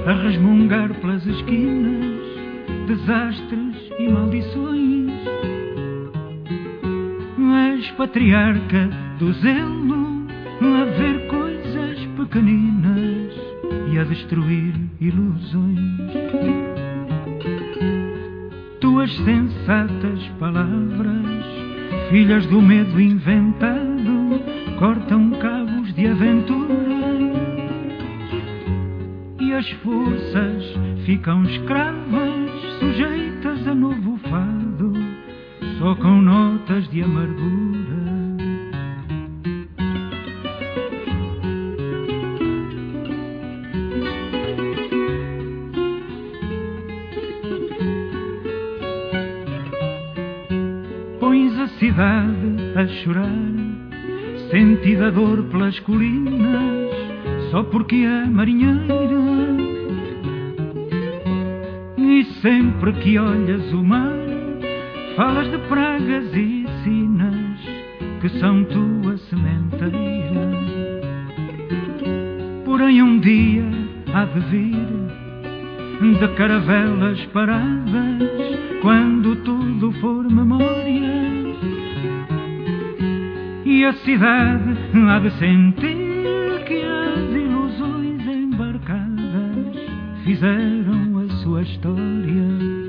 a resmungar pelas esquinas desastres e maldições. És patriarca do zelo, a ver coisas pequeninas e a destruir ilusões. Tuas sensatas palavras, filhas do medo inventado, cortam cabos de aventura e as forças ficam escravas, sujeitas a novo fado, só com notas de amargura. Pões a cidade a chorar, sentida dor pelas colinas, só porque é marinheira. E sempre que olhas o mar, falas de pragas e sinas que são tua sementeira. Porém um dia há de vir de caravelas paradas, quando tudo for memória, e a cidade há de sentir que as ilusões embarcadas fizeram a sua história.